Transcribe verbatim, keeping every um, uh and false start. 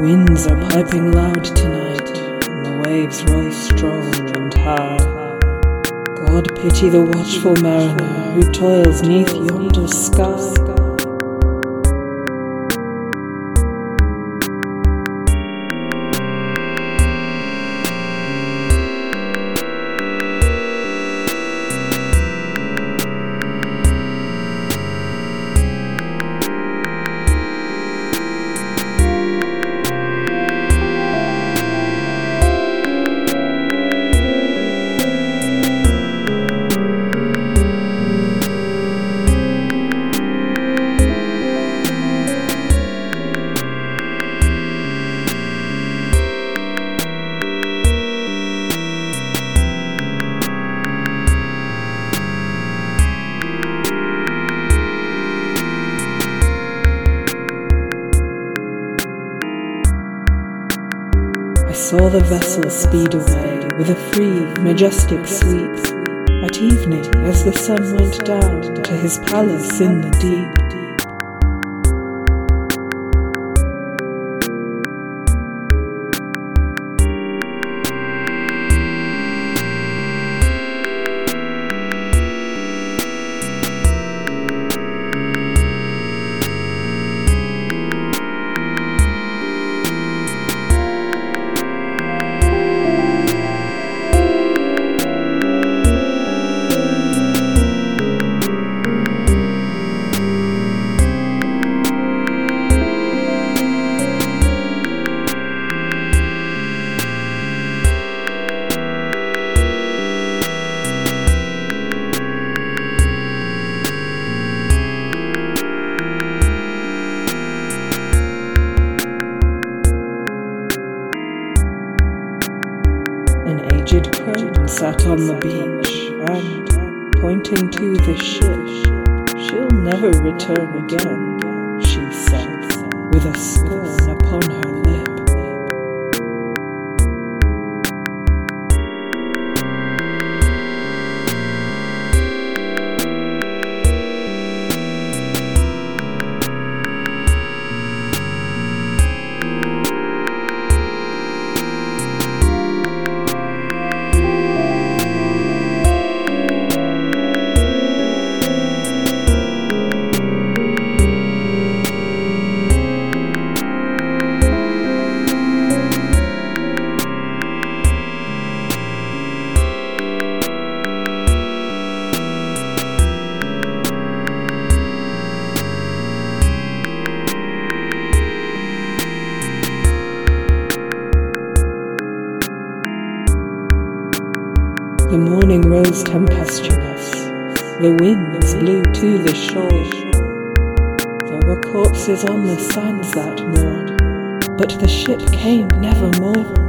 winds are piping loud tonight, and the waves roll strong and high. God pity the watchful mariner who toils neath yonder sky. I saw the vessel speed away with a free, majestic sweep, at evening as the sun went down to his palace in the deep. An aged crone sat on the beach, and, pointing to the ship, "She'll never return again," she said, with a scorn upon her lip. The morning rose tempestuous, the winds blew to the shore. There were corpses on the sands that morn, but the ship came nevermore.